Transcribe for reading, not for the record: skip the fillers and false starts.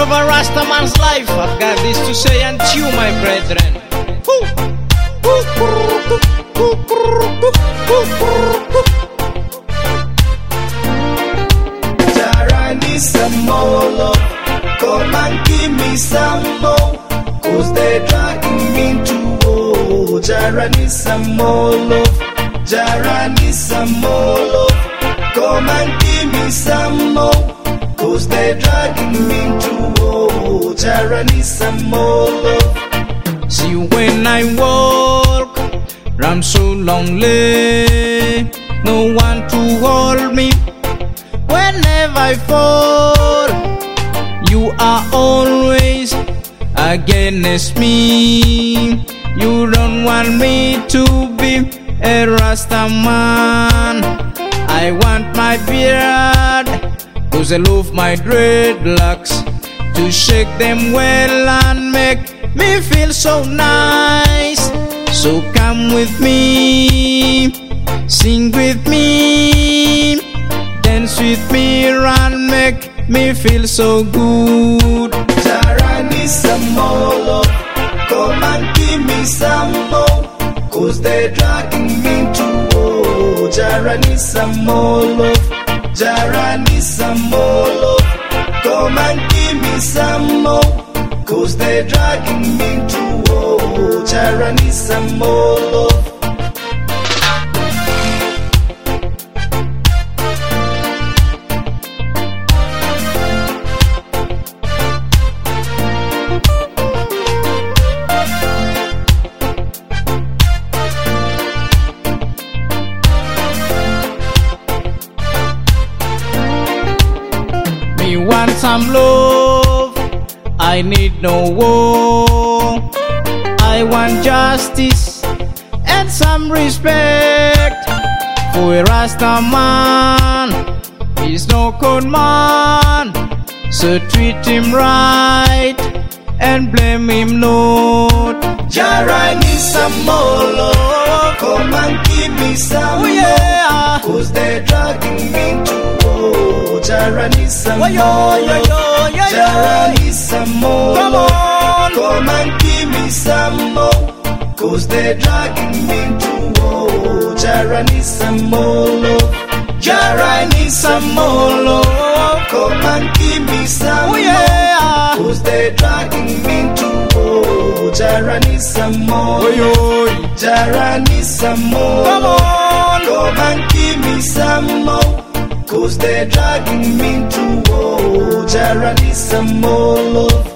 of a Rastaman's life, I've got this to say unto you, my brethren. Jara needs some more love. Come and give me some more, 'cause they're dragging me to war. Jara needs some more love. Jara needs some more love. Come and give me some more, 'cause they're dragging me to war. Jara needs some more love. See, when I walk, I'm so lonely. No one to hold me whenever I fall. You are always against me. You don't want me to be a Rastaman. I want my beard, 'cause I love my dreadlocks, to shake them well and make me feel so nice. So come with me, sing with me, dance with me, and make me feel so good. Jara needs some more love. Come and give me some more, 'cause they're dragging me to war. Jara needs some more love. Jara needs some more love. Come and give me some more, 'cause they're dragging me to war. Jara needs some more love. Me want some love, I need no war. I want justice and some respect. For a Rastaman is no con man, so treat him right and blame him not. Jara needs some more love. Come and give me some more, 'cause they're dragging me to war. Jara needs some more love. Jara needs some more love. Come and give me some more, 'cause they're dragging me to war. Jara needs some more love. Jara needs some more love. Come and give me some more, 'cause they're dragging me to war. Jara needs some more. Jara needs some more. Come and give me some more, 'cause they're dragging me to war. Jara needs some more love.